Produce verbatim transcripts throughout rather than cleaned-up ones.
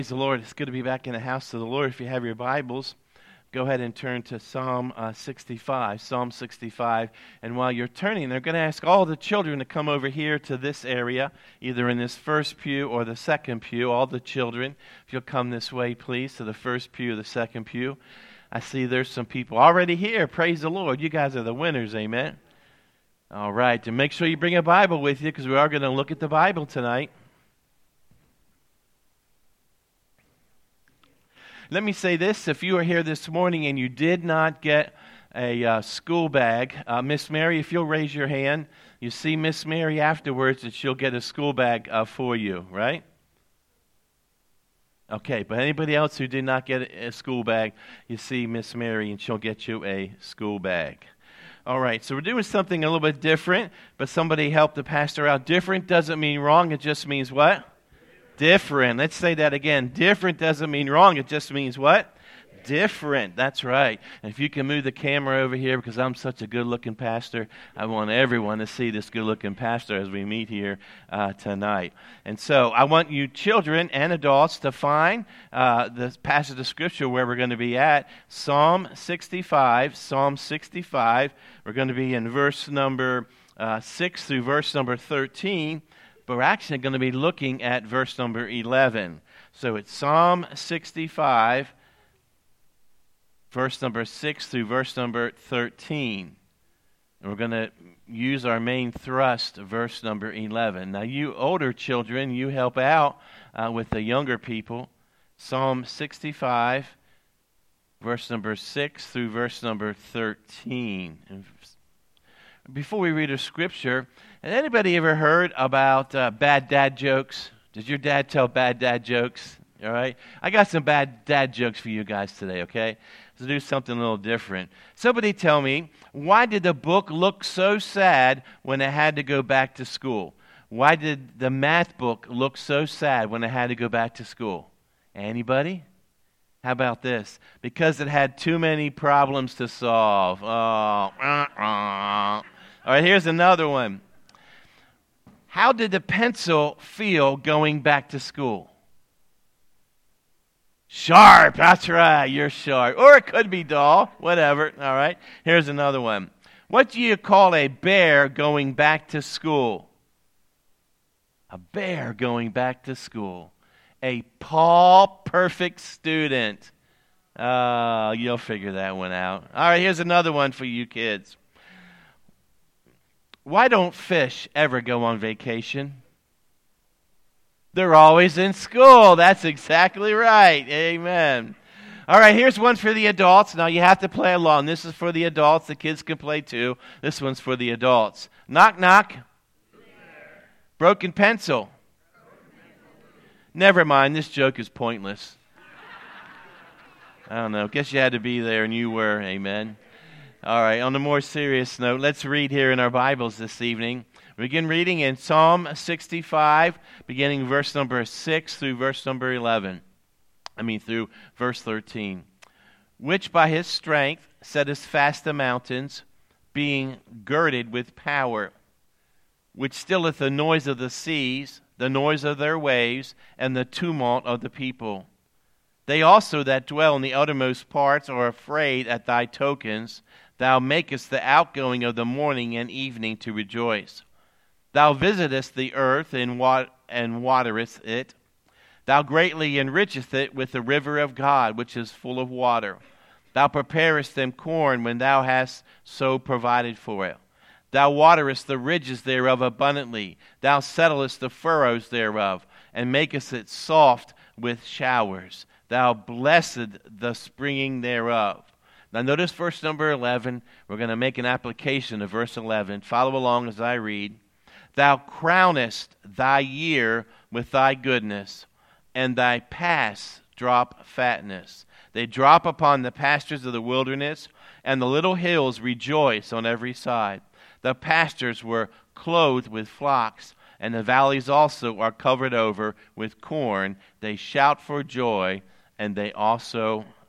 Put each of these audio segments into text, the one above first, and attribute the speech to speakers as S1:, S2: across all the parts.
S1: Praise the Lord. It's good to be back in the house of the Lord. If you have your Bibles, go ahead and turn to Psalm uh, sixty-five. Psalm sixty-five. And while you're turning, they're going to ask all the children to come over here to this area, either in this first pew or the second pew. All the children, if you'll come this way, please, to the first pew or the second pew. I see there's some people already here. Praise the Lord. You guys are the winners, amen? All right. And make sure you bring a Bible with you, because we are going to look at the Bible tonight. Let me say this, if you are here this morning and you did not get a uh, school bag, uh, Miss Mary, if you'll raise your hand, you see Miss Mary afterwards that she'll get a school bag uh, for you, right? Okay, but anybody else who did not get a school bag, you see Miss Mary and she'll get you a school bag. All right, so we're doing something a little bit different, but somebody helped the pastor out. Different doesn't mean wrong, it just means what? Different. Let's say that again. Different doesn't mean wrong. It just means what? Different. That's right. And if you can move the camera over here, because I'm such a good-looking pastor, I want everyone to see this good-looking pastor as we meet here uh, tonight. And so I want you children and adults to find uh, the passage of Scripture where we're going to be at. Psalm sixty-five. Psalm sixty-five. We're going to be in verse number uh, six through verse number thirteen. But we're actually going to be looking at verse number eleven. So it's Psalm sixty-five, verse number six through verse number thirteen. And we're going to use our main thrust, verse number eleven. Now, you older children, you help out uh, with the younger people. Psalm sixty-five, verse number six through verse number thirteen. And before we read a scripture, has anybody ever heard about uh, bad dad jokes? Did your dad tell bad dad jokes? All right. I got some bad dad jokes for you guys today, okay? Let's do something a little different. Somebody tell me, why did the book look so sad when it had to go back to school? Why did the math book look so sad when it had to go back to school? Anybody? How about this? Because it had too many problems to solve. Oh, uh, uh. All right, here's another one. How did the pencil feel going back to school? Sharp. That's right. You're sharp. Or it could be dull. Whatever. All right. Here's another one. What do you call a bear going back to school? A bear going back to school. A Paul perfect student. Uh, you'll figure that one out. All right. Here's another one for you kids. Why don't fish ever go on vacation? They're always in school. That's exactly right. Amen. All right, here's one for the adults. Now, you have to play along. This is for the adults. The kids can play too. This one's for the adults. Knock, knock. Broken pencil. Never mind. This joke is pointless. I don't know. Guess you had to be there, and you were. Amen. All right, on a more serious note, let's read here in our Bibles this evening. We begin reading in Psalm sixty-five, beginning verse number six through verse number eleven. I mean, through verse thirteen. Which by his strength setteth fast the mountains, being girded with power. Which stilleth the noise of the seas, the noise of their waves, and the tumult of the people. They also that dwell in the uttermost parts are afraid at thy tokens. Thou makest the outgoing of the morning and evening to rejoice. Thou visitest the earth and, wat- and waterest it. Thou greatly enrichest it with the river of God, which is full of water. Thou preparest them corn when thou hast so provided for it. Thou waterest the ridges thereof abundantly. Thou settlest the furrows thereof, and makest it soft with showers. Thou blessed the springing thereof. Now notice verse number eleven. We're going to make an application of verse eleven. Follow along as I read. Thou crownest thy year with thy goodness, and thy paths drop fatness. They drop upon the pastures of the wilderness, and the little hills rejoice on every side. The pastures were clothed with flocks, and the valleys also are covered over with corn. They shout for joy, and they also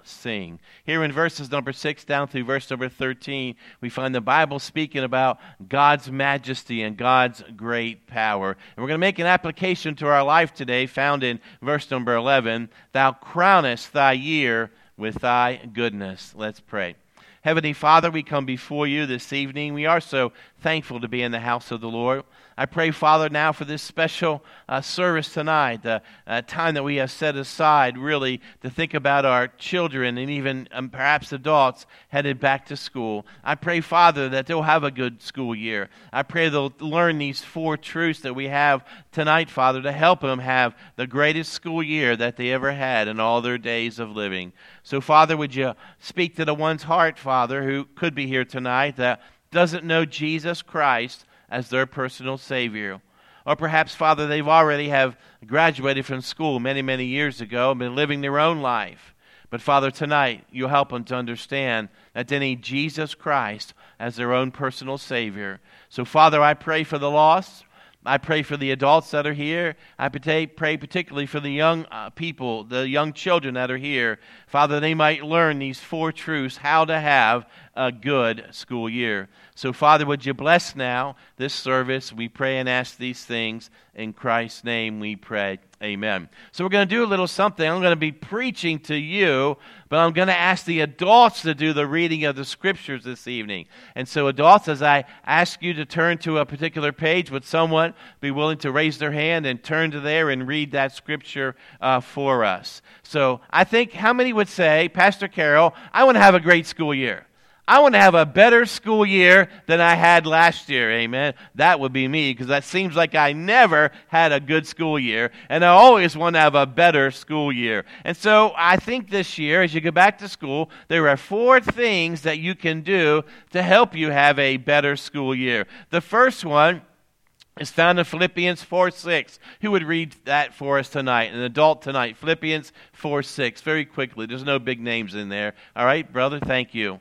S1: sing. Here in verses number six down through verse number thirteen, we find the Bible speaking about God's majesty and God's great power. And we're going to make an application to our life today, found in verse number eleven. Thou crownest thy year with thy goodness. Let's pray. Heavenly Father, we come before you this evening. We are so thankful to be in the house of the Lord. I pray, Father, now for this special uh, service tonight, the uh, time that we have set aside really to think about our children and even um, perhaps adults headed back to school. I pray, Father, that they'll have a good school year. I pray they'll learn these four truths that we have tonight, Father, to help them have the greatest school year that they ever had in all their days of living. So, Father, would you speak to the one's heart, Father, who could be here tonight that doesn't know Jesus Christ as their personal Savior. Or perhaps, Father, they've already have graduated from school many, many years ago and been living their own life. But, Father, tonight, you'll help them to understand that they need Jesus Christ as their own personal Savior. So, Father, I pray for the lost. I pray for the adults that are here. I pray particularly for the young uh, people, the young children that are here. Father, they might learn these four truths, how to have a good school year. So, Father, would you bless now this service? We pray and ask these things. In Christ's name we pray. Amen. So we're going to do a little something. I'm going to be preaching to you, but I'm going to ask the adults to do the reading of the scriptures this evening. And so adults, as I ask you to turn to a particular page, would someone be willing to raise their hand and turn to there and read that scripture uh, for us? So I think, how many would say, Pastor Carroll, I want to have a great school year. I want to have a better school year than I had last year, amen? That would be me, because that seems like I never had a good school year, and I always want to have a better school year. And so I think this year, as you go back to school, there are four things that you can do to help you have a better school year. The first one is found in Philippians four six. Who would read that for us tonight? An adult tonight. Philippians four six. Very quickly. There's no big names in there. All right, brother, thank you.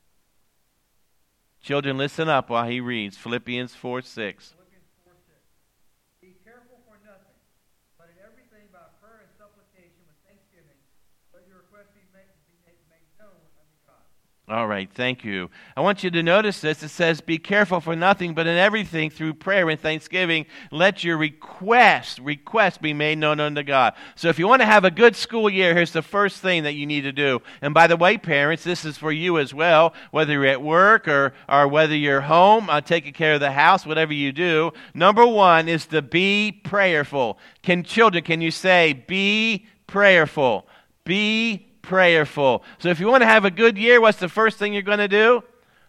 S1: Children, listen up while he reads Philippians four six.
S2: Philippians four six. Be careful for nothing, but in everything by prayer and supplication with thanksgiving, let your requests be made, be made, made known unto God.
S1: All right, thank you. I want you to notice this. It says, be careful for nothing, but in everything through prayer and thanksgiving, let your requests, requests be made known unto God. So if you want to have a good school year, here's the first thing that you need to do. And by the way, parents, this is for you as well, whether you're at work or, or whether you're home, uh, taking care of the house, whatever you do. Number one is to be prayerful. Can children, can you say, be prayerful? Be prayerful. So if you want to have a good year, what's the first thing you're going to do?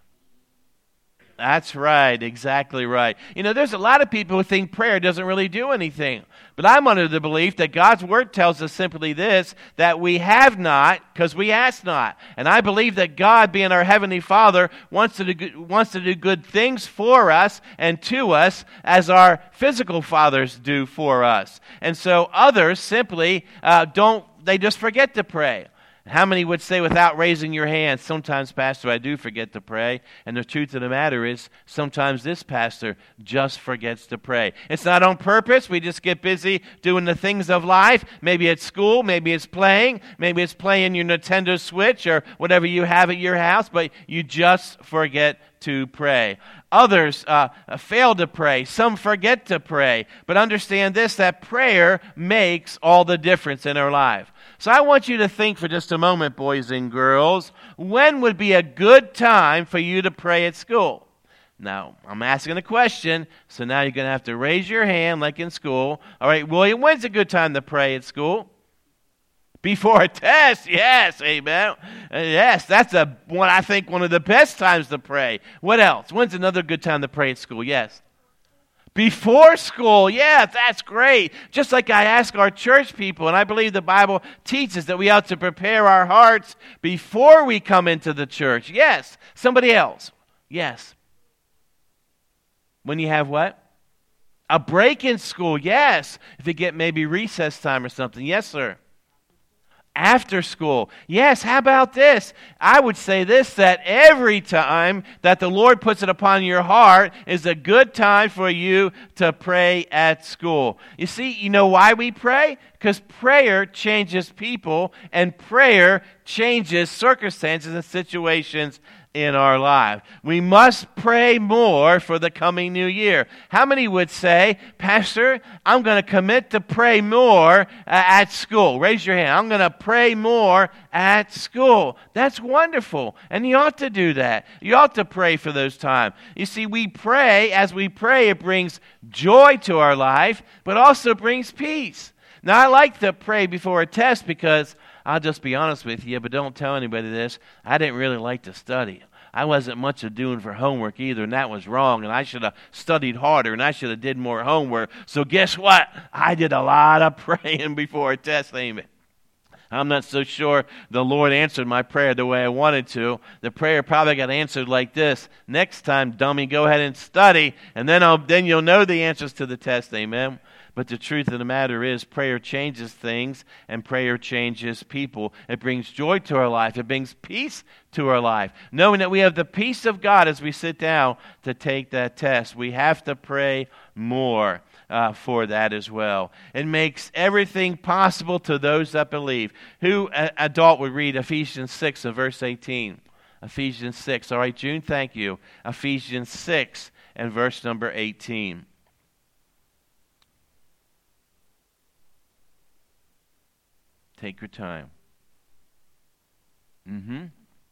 S1: That's right, exactly right. You know, there's a lot of people who think prayer doesn't really do anything. But I'm under the belief that God's Word tells us simply this, that we have not because we ask not. And I believe that God, being our Heavenly Father, wants to do, wants to do good things for us and to us as our physical fathers do for us. And so others simply uh, don't, they just forget to pray. How many would say without raising your hand, sometimes, Pastor, I do forget to pray. And the truth of the matter is, sometimes this pastor just forgets to pray. It's not on purpose. We just get busy doing the things of life. Maybe it's school. Maybe it's playing. Maybe it's playing your Nintendo Switch or whatever you have at your house. But you just forget to pray. Others uh, fail to pray. Some forget to pray. But understand this, that prayer makes all the difference in our life. So I want you to think for just a moment, boys and girls, when would be a good time for you to pray at school? Now, I'm asking a question, so now you're going to have to raise your hand like in school. All right, William, when's a good time to pray at school? Before a test, yes, amen. Uh, yes, that's a one. I think one of the best times to pray. What else? When's another good time to pray at school? Yes. Before school, yeah, that's great. Just like I ask our church people, and I believe the Bible teaches that we ought to prepare our hearts before we come into the church. Yes. Somebody else. Yes. When you have what? A break in school, yes. If you get maybe recess time or something. Yes, sir. After school. Yes, how about this? I would say this, that every time that the Lord puts it upon your heart is a good time for you to pray at school. You see, you know why we pray? Because prayer changes people, and prayer changes circumstances and situations in our life. We must pray more for the coming new year. How many would say, Pastor, I'm going to commit to pray more uh, at school? Raise your hand. I'm going to pray more at school. That's wonderful. And you ought to do that. You ought to pray for those times. You see, we pray. As we pray, it brings joy to our life, but also brings peace. Now, I like to pray before a test because I'll just be honest with you, but don't tell anybody this. I didn't really like to study. I wasn't much of doing for homework either, and that was wrong, and I should have studied harder, and I should have did more homework. So guess what? I did a lot of praying before a test, amen. I'm not so sure the Lord answered my prayer the way I wanted to. The prayer probably got answered like this: next time, dummy, go ahead and study, and then I'll, then you'll know the answers to the test, amen. But the truth of the matter is, prayer changes things, and prayer changes people. It brings joy to our life. It brings peace to our life. Knowing that we have the peace of God as we sit down to take that test. We have to pray more uh, for that as well. It makes everything possible to those that believe. Who uh, adult would read Ephesians six and verse eighteen? Ephesians six. All right, June, thank you. Ephesians six and verse number eighteen. Take your time. Mm-hmm.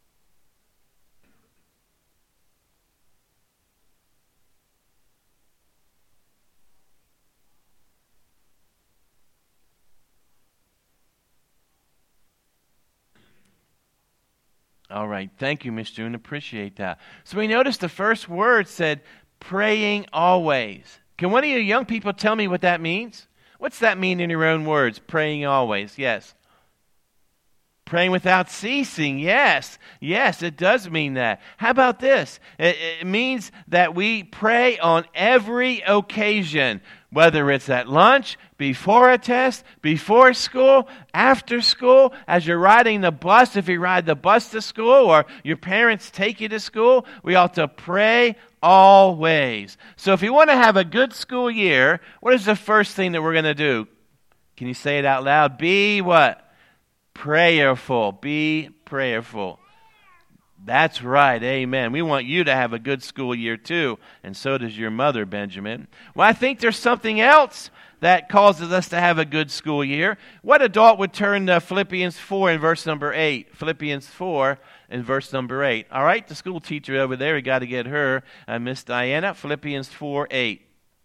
S1: All right. Thank you, Miss June. Appreciate that. So we noticed the first word said, praying always. Can one of you young people tell me what that means? What's that mean in your own words? Praying always. Yes. Praying without ceasing. Yes. Yes, it does mean that. How about this? It, it means that we pray on every occasion, whether it's at lunch, before a test, before school, after school, as you're riding the bus, if you ride the bus to school, or your parents take you to school, we ought to pray always. So if you want to have a good school year, what is the first thing that we're going to do? Can you say it out loud? Be what? Prayerful. Be prayerful. That's right. Amen. We want you to have a good school year too, and so does your mother, Benjamin. Well, I think there's something else that causes us to have a good school year. What adult would turn to Philippians four in verse number eight? Philippians four in verse number eight. All right, the school teacher over there, we got to get her, uh, Miss Diana. Philippians four eight.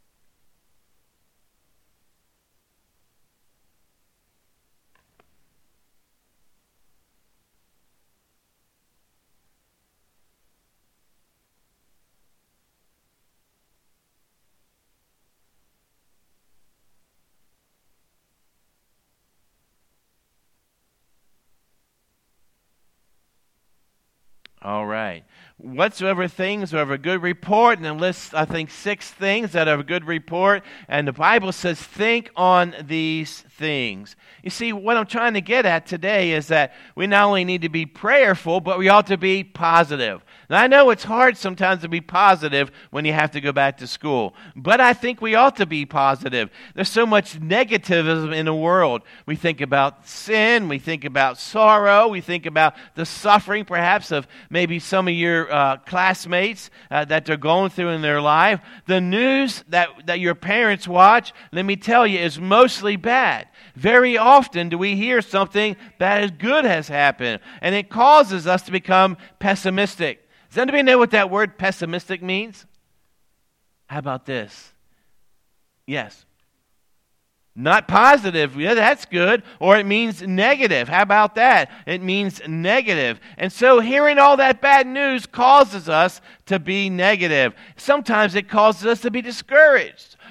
S1: All right. Whatsoever things are of a good report, and it lists, I think, six things that are of a good report, and the Bible says, think on these things. You see, what I'm trying to get at today is that we not only need to be prayerful, but we ought to be positive. Now, I know it's hard sometimes to be positive when you have to go back to school, but I think we ought to be positive. There's so much negativism in the world. We think about sin, we think about sorrow, we think about the suffering, perhaps, of maybe some of your uh, classmates uh, that they're going through in their life. The news that, that your parents watch, let me tell you, is mostly bad. Very often do we hear something that is good has happened, and it causes us to become pessimistic. Does anybody know what that word pessimistic means? How about this? Yes. Not positive. Yeah, that's good. Or it means negative. How about that? It means negative. And so hearing all that bad news causes us to be negative. Sometimes it causes us to be discouraged.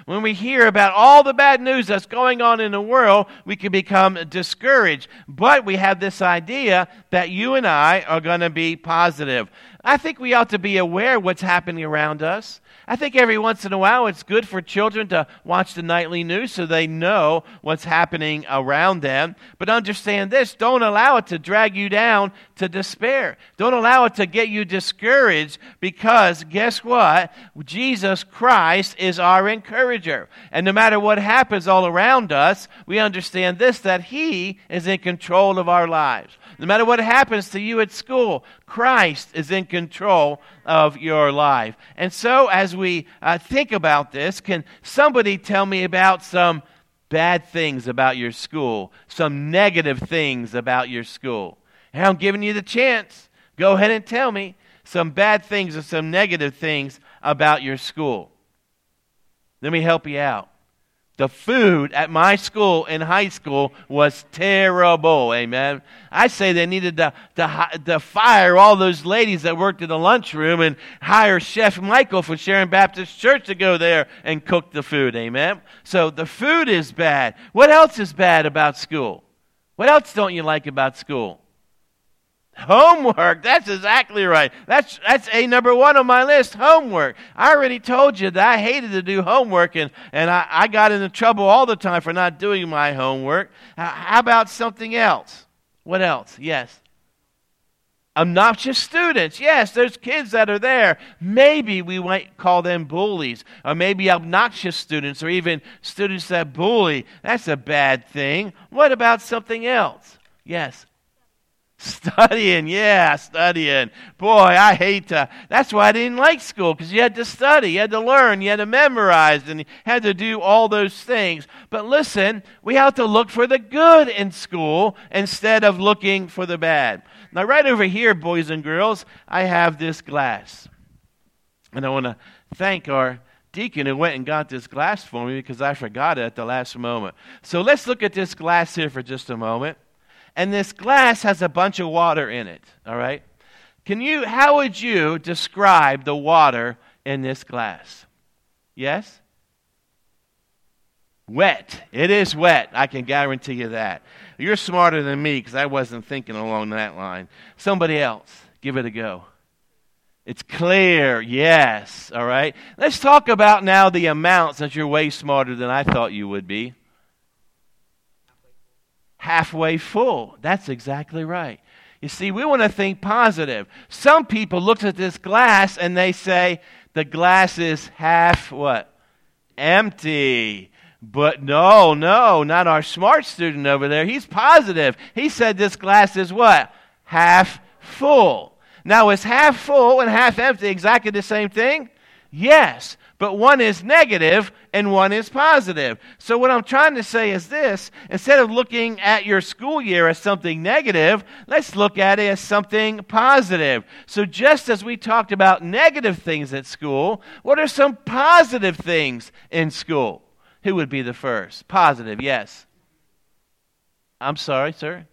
S1: When we hear about all the bad news that's going on in the world, we can become discouraged. But we have this idea that you and I are going to be positive. I think we ought to be aware of what's happening around us. I think every once in a while it's good for children to watch the nightly news so they know what's happening around them. But understand this, don't allow it to drag you down to despair. Don't allow it to get you discouraged, because guess what? Jesus Christ is our encourager. And no matter what happens all around us, we understand this, that He is in control of our lives. No matter what happens to you at school, Christ is in control of your life. And so as we uh, think about this, can somebody tell me about some bad things about your school, some negative things about your school? And I'm giving you the chance. Go ahead and tell me some bad things or some negative things about your school. Let me help you out. The food at my school in high school was terrible, amen. I say they needed to, to, to fire all those ladies that worked in the lunchroom and hire Chef Michael from Sharon Baptist Church to go there and cook the food, amen. So the food is bad. What else is bad about school? What else don't you like about school? Homework. That's exactly right. That's that's a number one on my list, homework. I already told you that I hated to do homework, and, and I, I got into trouble all the time for not doing my homework. Uh, how about something else? What else? Yes. Obnoxious students. Yes, there's kids that are there. Maybe we might call them bullies, or maybe obnoxious students, or even students that bully. That's a bad thing. What about something else? Yes. Studying, yeah, studying. Boy, I hate to. That's why I didn't like school, because you had to study, you had to learn, you had to memorize, and you had to do all those things. But listen, we have to look for the good in school instead of looking for the bad. Now, right over here, boys and girls, I have this glass. And I want to thank our deacon who went and got this glass for me, because I forgot it at the last moment. So let's look at this glass here for just a moment. And this glass has a bunch of water in it, all right? Can you, how would you describe the water in this glass? Yes? Wet. It is wet. I can guarantee you that. You're smarter than me, because I wasn't thinking along that line. Somebody else, give it a go. It's clear, yes, all right? Let's talk about now the amount, since you're way smarter than I thought you would be. Halfway full. That's exactly right. You see, we want to think positive. Some people look at this glass and they say the glass is half what? Empty. But no, no, not our smart student over there. He's positive. He said this glass is what? Half full. Now, is half full and half empty exactly the same thing? Yes. But one is negative and one is positive. So what I'm trying to say is this: instead of looking at your school year as something negative, let's look at it as something positive. So just as we talked about negative things at school, what are some positive things in school? Who would be the first? Positive, yes. I'm sorry, sir.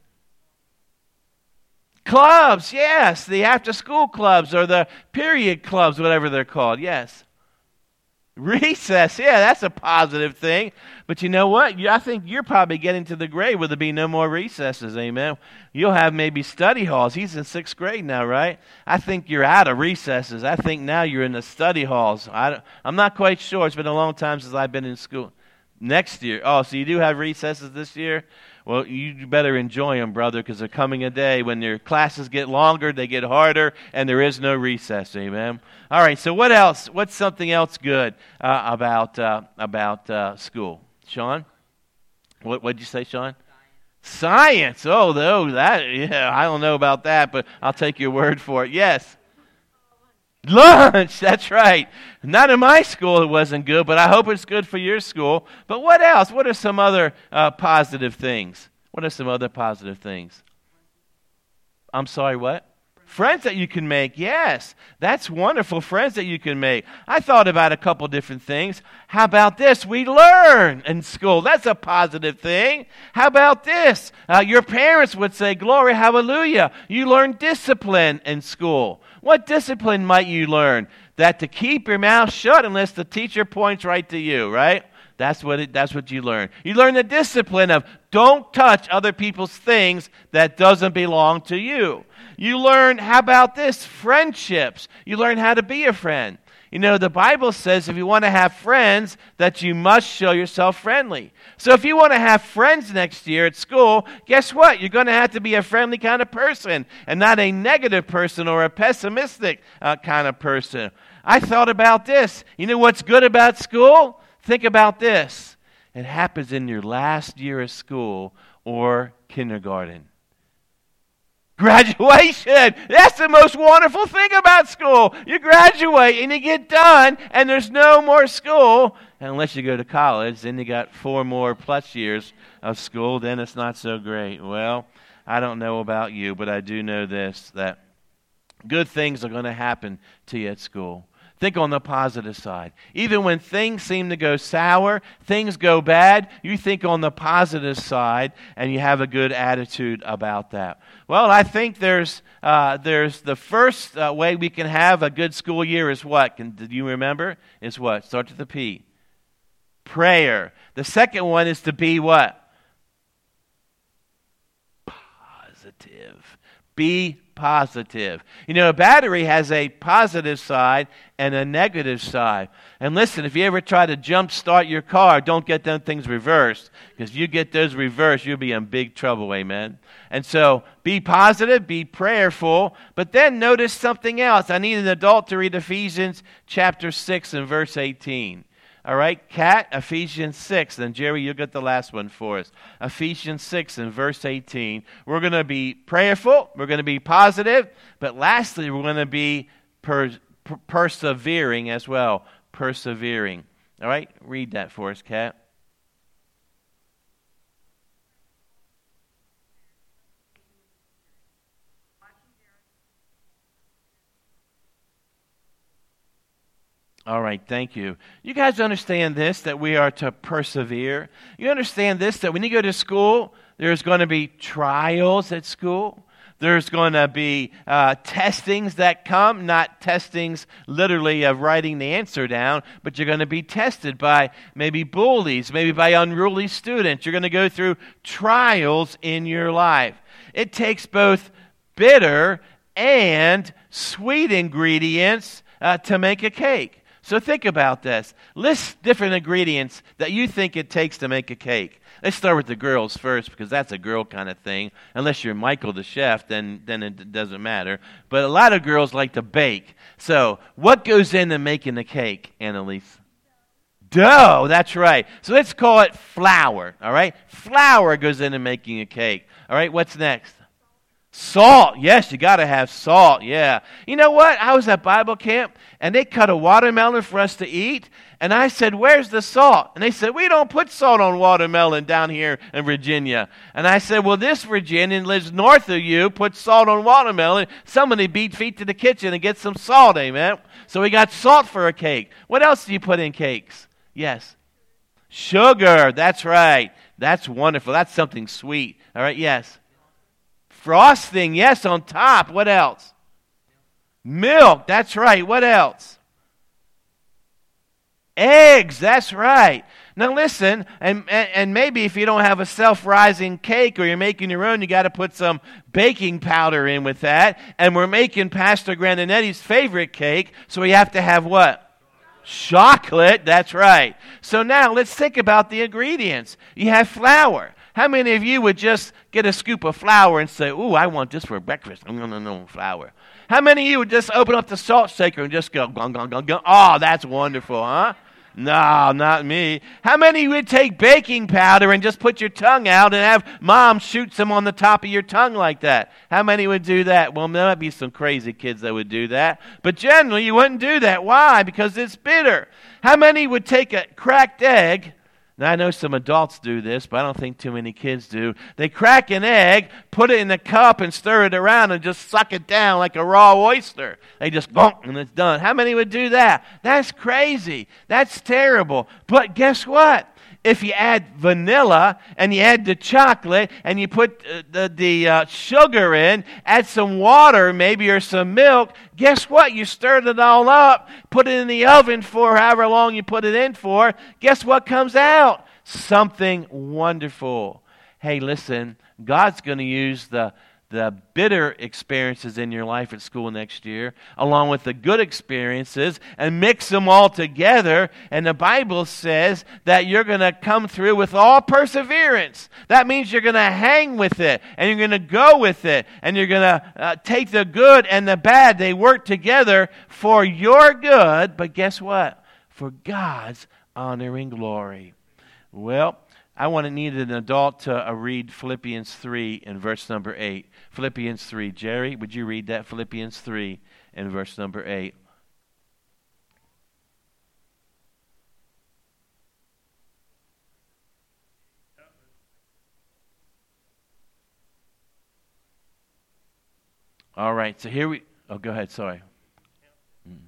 S1: Clubs, yes. The after-school clubs or the period clubs, whatever they're called, yes. Recess, yeah, that's a positive thing. But you know what? You, I think you're probably getting to the grade where there'll be no more recesses, amen? You'll have maybe study halls. He's in sixth grade now, right? I think you're out of recesses. I think now you're in the study halls. I, I'm not quite sure. It's been a long time since I've been in school. Next year. Oh, so you do have recesses this year? Well, you better enjoy them, brother, because there's coming a day when your classes get longer, they get harder, and there is no recess, amen? All right, so what else? What's something else good uh, about uh, about uh, school? Sean? What did you say, Sean? Science. Science. Oh, no, that, yeah, I don't know about that, but I'll take your word for it. Yes. Lunch, that's right. Not in my school it wasn't good, but I hope it's good for your school. But what else? What are some other uh, positive things? What are some other positive things? I'm sorry, what? Friends that you can make, yes. That's wonderful, friends that you can make. I thought about a couple different things. How about this? We learn in school. That's a positive thing. How about this? Uh, your parents would say, glory, hallelujah. You learn discipline in school. What discipline might you learn? that to keep your mouth shut unless the teacher points right to you, right? That's what it, that's what you learn. You learn the discipline of don't touch other people's things that doesn't belong to you. You learn, how about this? Friendships. You learn how to be a friend. You know, the Bible says if you want to have friends, that you must show yourself friendly. So if you want to have friends next year at school, guess what? You're going to have to be a friendly kind of person and not a negative person or a pessimistic uh, kind of person. I thought about this. You know what's good about school? Think about this. It happens in your last year of school or kindergarten. Graduation. That's the most wonderful thing about school. You graduate and you get done and there's no more school. Unless you go to college, then you got four more plus years of school. Then it's not so great. Well, I don't know about you, but I do know this, that good things are going to happen to you at school. Think on the positive side. Even when things seem to go sour, things go bad, you think on the positive side and you have a good attitude about that. Well, I think there's uh, there's the first uh, way we can have a good school year is what? Can, do you remember? Is what? Starts with a P. Prayer. The second one is to be what? Positive. Be positive. You know, a battery has a positive side and a negative side. And listen, if you ever try to jump start your car, don't get them things reversed. Because if you get those reversed, you'll be in big trouble, amen? And so, be positive, be prayerful, but then notice something else. I need an adult to read Ephesians chapter six and verse eighteen. All right, Kat, Ephesians six. And Jerry, you'll get the last one for us. Ephesians six and verse eighteen. We're going to be prayerful. We're going to be positive. But lastly, we're going to be per, per, persevering as well. Persevering. All right, read that for us, Kat. All right, thank you. You guys understand this, that we are to persevere? You understand this, that when you go to school, there's going to be trials at school. There's going to be uh, testings that come, not testings literally of writing the answer down, but you're going to be tested by maybe bullies, maybe by unruly students. You're going to go through trials in your life. It takes both bitter and sweet ingredients uh, to make a cake. So think about this. List different ingredients that you think it takes to make a cake. Let's start with the girls first because that's a girl kind of thing. Unless you're Michael the chef, then, then it doesn't matter. But a lot of girls like to bake. So what goes into making a cake, Annalise? Dough, that's right. So let's call it flour, all right? Flour goes into making a cake. All right, what's next? Salt. Yes, you got to have salt. Yeah. You know what? I was at Bible camp, and they cut a watermelon for us to eat, and I said, where's the salt? And they said, we don't put salt on watermelon down here in Virginia. And I said, well, this Virginian lives north of you, puts salt on watermelon. Somebody beat feet to the kitchen and get some salt, amen? So we got salt for a cake. What else do you put in cakes? Yes. Sugar. That's right. That's wonderful. That's something sweet. All right, yes. Frosting, yes, on top. What else? Milk, that's right. What else? Eggs, that's right. Now listen, and, and, and maybe if you don't have a self-rising cake or you're making your own, you got to put some baking powder in with that. And we're making Pastor Grandinetti's favorite cake, so we have to have what? Chocolate, that's right. So now let's think about the ingredients. You have flour. How many of you would just get a scoop of flour and say, ooh, I want this for breakfast. No, no, no, flour. How many of you would just open up the salt shaker and just go, gong, gong, gong, gong? Oh, that's wonderful, huh? No, not me. How many would take baking powder and just put your tongue out and have mom shoot some on the top of your tongue like that? How many would do that? Well, there might be some crazy kids that would do that. But generally, you wouldn't do that. Why? Because it's bitter. How many would take a cracked egg? Now, I know some adults do this, but I don't think too many kids do. They crack an egg, put it in a cup, and stir it around and just suck it down like a raw oyster. They just bonk, and it's done. How many would do that? That's crazy. That's terrible. But guess what? if you add vanilla and you add the chocolate and you put uh, the, the uh, sugar in, add some water maybe or some milk, guess what? You stirred it all up, put it in the oven for however long you put it in for. Guess what comes out? Something wonderful. Hey, listen, God's going to use the the bitter experiences in your life at school next year, along with the good experiences, and mix them all together. And the Bible says that you're going to come through with all perseverance. That means you're going to hang with it, and you're going to go with it, and you're going to uh, take the good and the bad. They work together for your good, but guess what? For God's honor and glory. Well, I want to need an adult to uh, read Philippians three in verse number eight. Philippians three. Jerry, would you read that? Philippians three in verse number eight. All right, so here we... Oh, go ahead, sorry. Mm.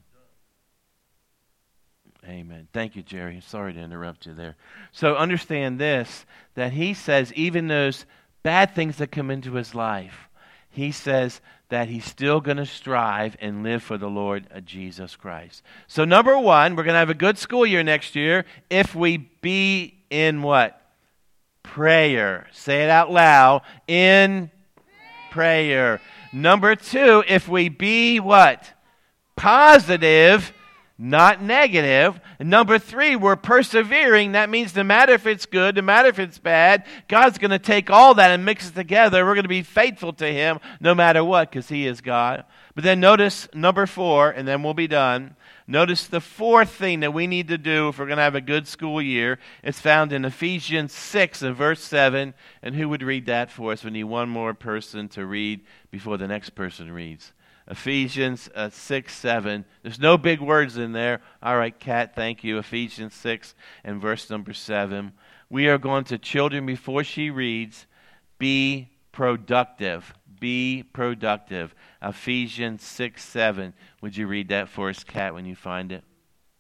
S1: Amen. Thank you, Jerry. Sorry to interrupt you there. So understand this, that he says even those bad things that come into his life, he says that he's still going to strive and live for the Lord uh, Jesus Christ. So number one, we're going to have a good school year next year if we be in what? Prayer. Say it out loud. In prayer. Number two, if we be what? Positive, not negative. Number three, we're persevering. That means no matter if it's good, no matter if it's bad, God's going to take all that and mix it together. We're going to be faithful to Him no matter what, because He is God. But then notice number four, and then we'll be done. Notice the fourth thing that we need to do if we're going to have a good school year. It's found in Ephesians six and verse seven. And who would read that for us? We need one more person to read before the next person reads. Ephesians uh, six, seven. There's no big words in there. All right, Kat, thank you. Ephesians six and verse number seven. We are going to, children, before she reads, be productive. Be productive. Ephesians six, seven. Would you read that for us, Kat, when you find it?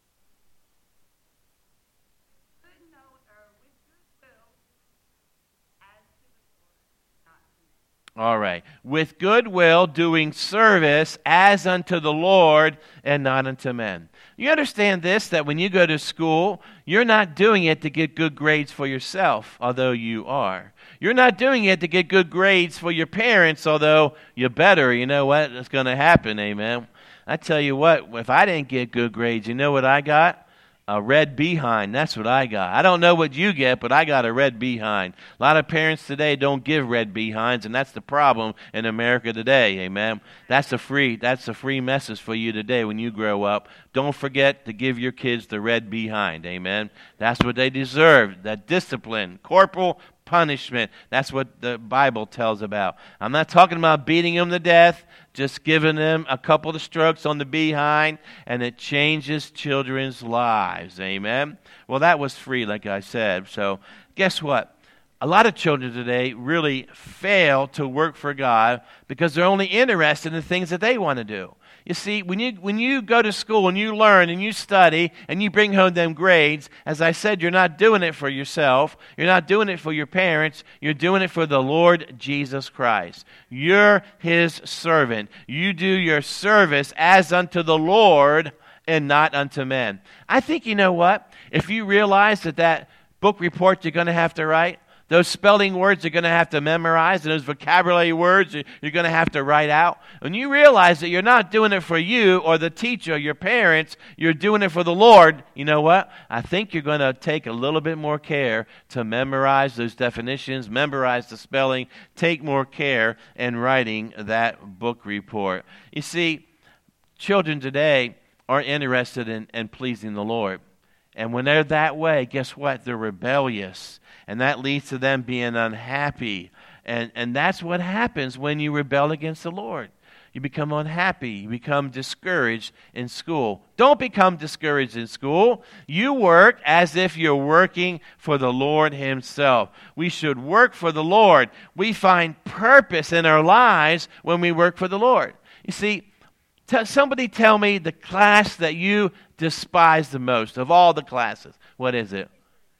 S1: All right. With good will, doing service as unto the Lord and not unto men. You understand this, that when you go to school, you're not doing it to get good grades for yourself, although you are. You're not doing it to get good grades for your parents, although you better. You know what? It's going to happen, amen. I tell you what, if I didn't get good grades, you know what I got? A red behind. That's what I got. I don't know what you get, but I got a red behind. A lot of parents today don't give red behinds, and that's the problem in America today, amen. That's a free, that's a free message for you today when you grow up. Don't forget to give your kids the red behind, amen. That's what they deserve, that discipline, corporal punishment. That's what the Bible tells about. I'm not talking about beating them to death, just giving them a couple of strokes on the behind, and it changes children's lives. Amen? Well, that was free, like I said. So guess what? A lot of children today really fail to work for God because they're only interested in the things that they want to do. You see, when you when you go to school and you learn and you study and you bring home them grades, as I said, you're not doing it for yourself. You're not doing it for your parents. You're doing it for the Lord Jesus Christ. You're His servant. You do your service as unto the Lord and not unto men. I think, you know what? If you realize that that book report you're going to have to write, those spelling words you're going to have to memorize, and those vocabulary words you're going to have to write out. When you realize that you're not doing it for you or the teacher or your parents, you're doing it for the Lord, you know what? I think you're going to take a little bit more care to memorize those definitions, memorize the spelling, take more care in writing that book report. You see, children today aren't interested in, in pleasing the Lord. And when they're that way, guess what? They're rebellious. And that leads to them being unhappy. And, and that's what happens when you rebel against the Lord. You become unhappy. You become discouraged in school. Don't become discouraged in school. You work as if you're working for the Lord Himself. We should work for the Lord. We find purpose in our lives when we work for the Lord. You see, t- somebody tell me the class that you despise the most of all the classes. What is it?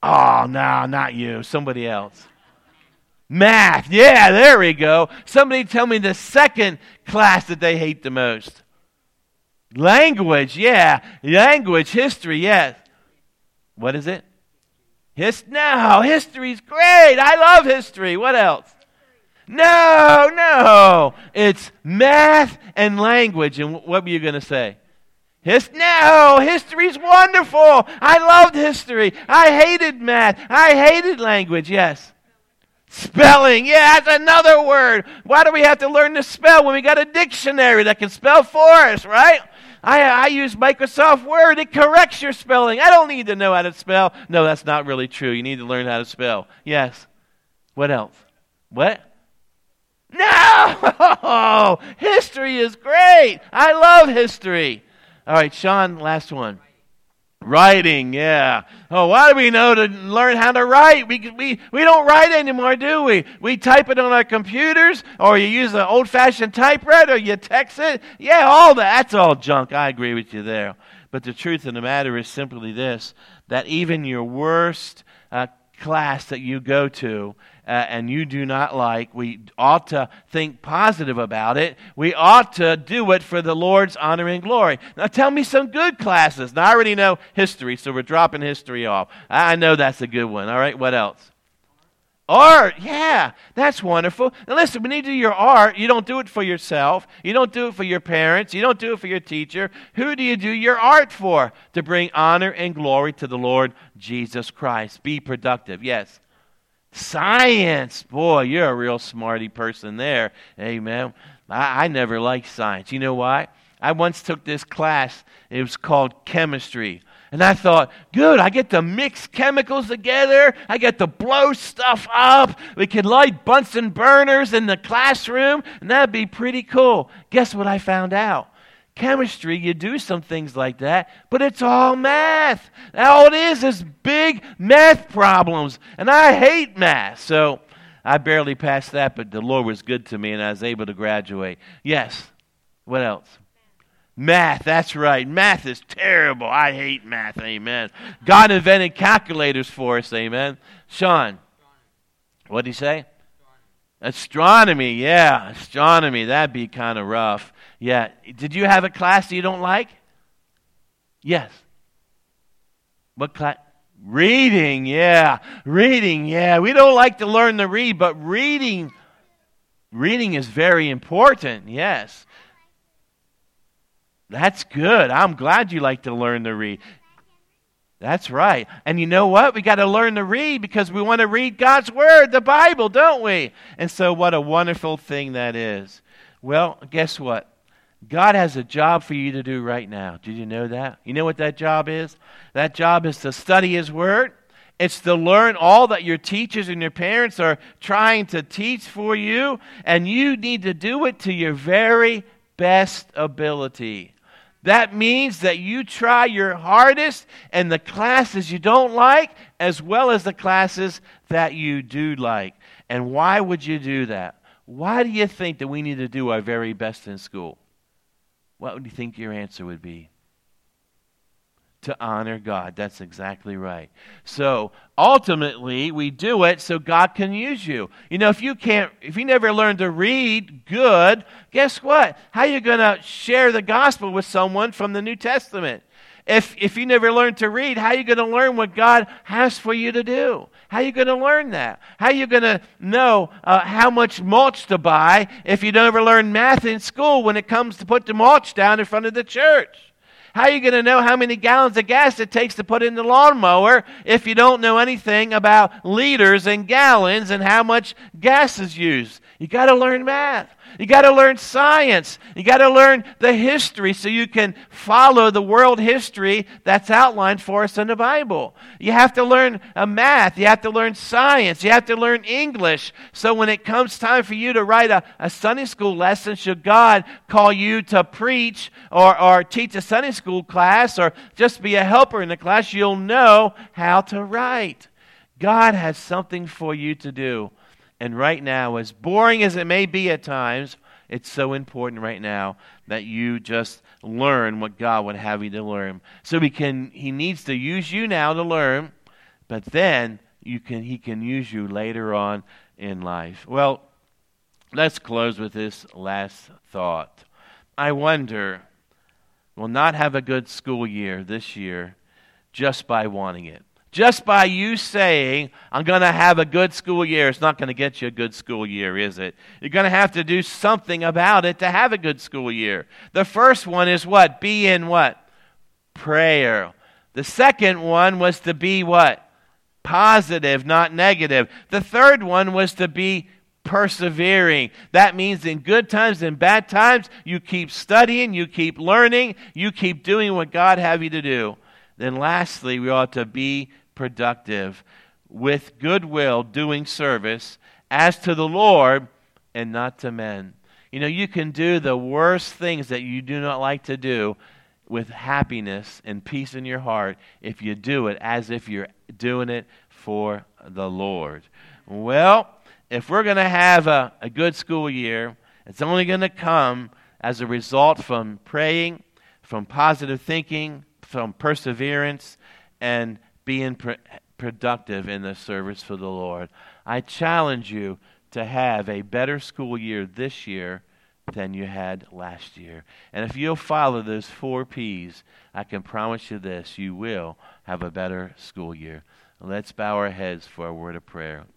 S1: Oh, no, not you. Somebody else. Math. Yeah, there we go. Somebody tell me the second class that they hate the most. Language. Yeah. Language. History. Yes. What is it? His, no, history's great. I love history. What else? No, no. It's math and language. And what were you going to say? His, no, history's wonderful. I loved history. I hated math. I hated language. Yes. Spelling. Yeah, that's another word. Why do we have to learn to spell when we got a dictionary that can spell for us, right? I, I use Microsoft Word. It corrects your spelling. I don't need to know how to spell. No, that's not really true. You need to learn how to spell. Yes. What else? What? No! History is great. I love history. All right, Sean, last one. Writing, yeah. Oh, why do we know to learn how to write? We we we don't write anymore, do we? We type it on our computers, or you use an old-fashioned typewriter, or you text it. Yeah, all that. That's all junk. I agree with you there. But the truth of the matter is simply this, that even your worst uh, class that you go to uh, and you do not like, we ought to think positive about it. We ought to do it for the Lord's honor and glory. Now tell me some good classes. Now I already know history, so we're dropping history off. I know that's a good one. All right, what else? Art, yeah, that's wonderful. Now listen, when you do your art, you don't do it for yourself. You don't do it for your parents. You don't do it for your teacher. Who do you do your art for? To bring honor and glory to the Lord Jesus Christ. Be productive, yes. Science, boy, you're a real smarty person there. Amen. I, I never liked science. You know why? I once took this class. It was called chemistry. And I thought, good, I get to mix chemicals together. I get to blow stuff up. We can light Bunsen burners in the classroom, and that'd be pretty cool. Guess what I found out? Chemistry, you do some things like that, but it's all math. All it is is big math problems, and I hate math. So I barely passed that, but the Lord was good to me, and I was able to graduate. Yes. What else? Math, that's right. Math is terrible. I hate math, amen. God invented calculators for us, amen. Sean, what did he say? Astronomy, yeah. Astronomy, that'd be kind of rough. Yeah. Did you have a class that you don't like? Yes. What class? Reading, yeah. Reading, yeah. We don't like to learn to read, but reading, reading is very important, yes. That's good. I'm glad you like to learn to read. That's right. And you know what? We got to learn to read because we want to read God's Word, the Bible, don't we? And so what a wonderful thing that is. Well, guess what? God has a job for you to do right now. Did you know that? You know what that job is? That job is to study His Word. It's to learn all that your teachers and your parents are trying to teach for you. And you need to do it to your very best ability. That means that you try your hardest in the classes you don't like as well as the classes that you do like. And why would you do that? Why do you think that we need to do our very best in school? What would you think your answer would be? To honor God. That's exactly right. So ultimately, we do it so God can use you. You know, if you can't, if you never learn to read good, guess what? How are you going to share the gospel with someone from the New Testament? If if you never learn to read, how are you going to learn what God has for you to do? How are you going to learn that? How are you going to know uh, how much mulch to buy if you never learn math in school when it comes to put the mulch down in front of the church? How are you going to know how many gallons of gas it takes to put in the lawnmower if you don't know anything about liters and gallons and how much gas is used? You got to learn math. You got to learn science. You got to learn the history so you can follow the world history that's outlined for us in the Bible. You have to learn uh, math. You have to learn science. You have to learn English. So when it comes time for you to write a, a Sunday school lesson, should God call you to preach or, or teach a Sunday school class or just be a helper in the class, you'll know how to write. God has something for you to do. And right now, as boring as it may be at times, it's so important right now that you just learn what God would have you to learn. So he can, he needs to use you now to learn, but then you can he can use you later on in life. Well, let's close with this last thought. I wonder, we'll not have a good school year this year just by wanting it. Just by you saying, I'm going to have a good school year, it's not going to get you a good school year, is it? You're going to have to do something about it to have a good school year. The first one is what? Be in what? Prayer. The second one was to be what? Positive, not negative. The third one was to be persevering. That means in good times and bad times, you keep studying, you keep learning, you keep doing what God have you to do. Then lastly, we ought to be productive with goodwill, doing service as to the Lord and not to men. You know, you can do the worst things that you do not like to do with happiness and peace in your heart if you do it as if you're doing it for the Lord. Well, if we're going to have a, a good school year, it's only going to come as a result from praying, from positive thinking, from perseverance, and being pr- productive in the service for the Lord. I challenge you to have a better school year this year than you had last year. And if you'll follow those four P's, I can promise you this, you will have a better school year. Let's bow our heads for a word of prayer.